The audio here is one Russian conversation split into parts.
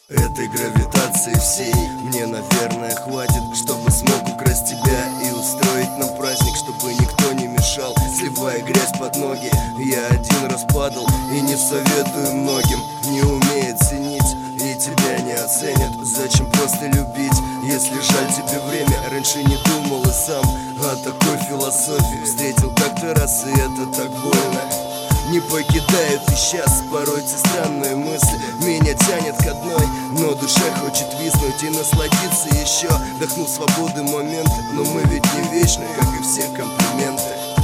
Этой гравитации всей мне, наверное, хватит, чтобы смог украсть тебя и устроить нам праздник, чтобы никто не мешал, сливая грязь под ноги. Я один раз падал и не советую многим, не умеет ценить и тебя не оценят. Зачем просто любить, если жаль тебе время? Раньше не думал и сам о такой философии. Встретил как-то раз, и это так больно. Не покидают и сейчас порой те странные мысли. Меня тянет к одной, но душа хочет виснуть и насладиться еще. Вдохнув свободы моменты, но мы ведь не вечны, как и все комплименты.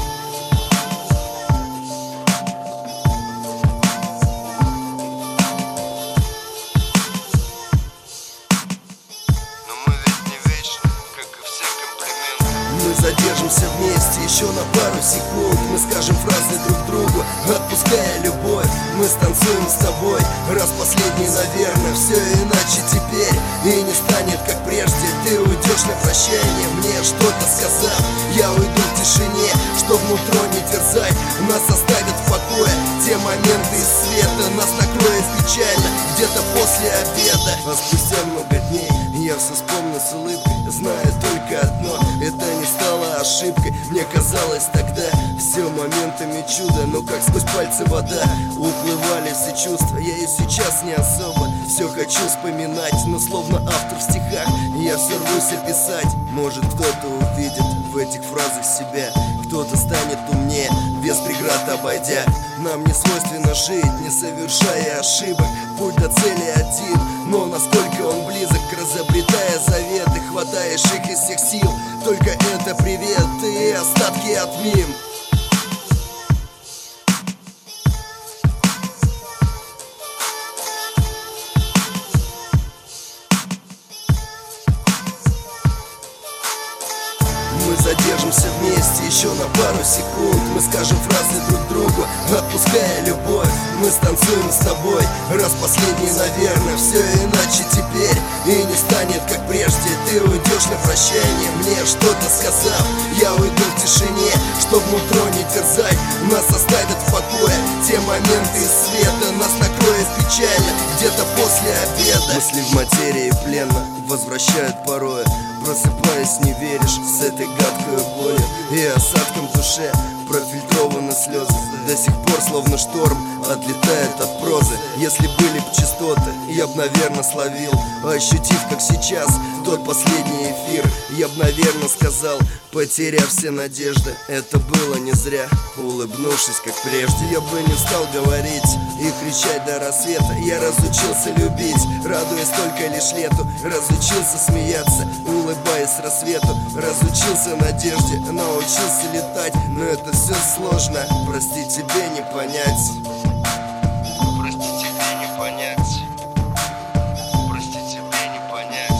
Мы задержимся вместе еще на пару секунд. Мы скажем фразы друг другу, отпуская любовь. Мы станцуем с тобой, раз последний, наверное. Все иначе теперь и не станет как прежде. Ты уйдешь на прощание, мне что-то сказав. Я уйду в тишине, чтоб нутро не терзать. Нас оставят в покое те моменты из света. Нас накроет печально где-то после обеда. А спустя много дней я все вспомню с улыбкой, зная только одно: это не стало ошибкой. Мне казалось тогда все моментами чуда, но как сквозь пальцы вода уплывали все чувства. Я и сейчас не особо все хочу вспоминать, но словно автор в стихах я все рвусь описать. Может, кто-то увидит в этих фразах себя, кто-то станет умнее, без преград обойдя. Нам не свойственно жить, не совершая ошибок. Путь до цели один, но насколько он близок, разобретая заветы, хватаешь их из всех сил. Только это привет и остатки от мим. Мы задержимся вместе еще на пару секунд. Мы скажем фразы друг другу, отпуская любовь. Мы станцуем с тобой, раз последний, наверное. Все иначе теперь и не станет как прежде. Ты уйдешь на прощание, мне что-то сказав. Я уйду в тишине, чтоб нутро не терзать. Нас оставят в покое те моменты из света. Нас накроет печально где-то после обеда. Мысли в материи плена возвращают порой. Просыпаясь, не веришь с этой гадкой болью и осадком в душе профильтрованы слезы. До сих пор словно шторм отлетает от прозы. Если были б частоты, я б, наверное, словил. Ощутив, как сейчас, тот последний эфир, я б, наверное, сказал, потеряв все надежды: это было не зря. Улыбнувшись, как прежде, я бы не стал говорить и кричать до рассвета. Я разучился любить, радуясь только лишь лету. Разучился смеяться, улыбаясь рассвету. Разучился надежде, научился летать. Но это все сложно, прости, тебе не понять. Прости, тебе не понять. Прости, тебе не понять.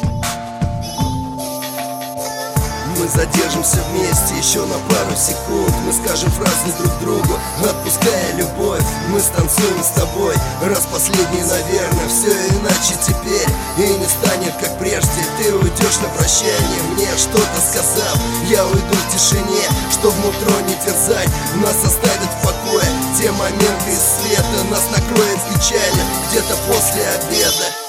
Мы задержимся вместе еще на пару секунд. Мы скажем фразы друг другу, отпуская любовь. Мы станцуем с тобой, раз последний, наверное. Все иначе теперь и не станет как прежде. Ты уйдешь на прощание, мне что-то сказав. Я уйду в тишине, чтоб нутро не терзать. Нас оставят в покое те моменты из света. Нас накроет печально где-то после обеда.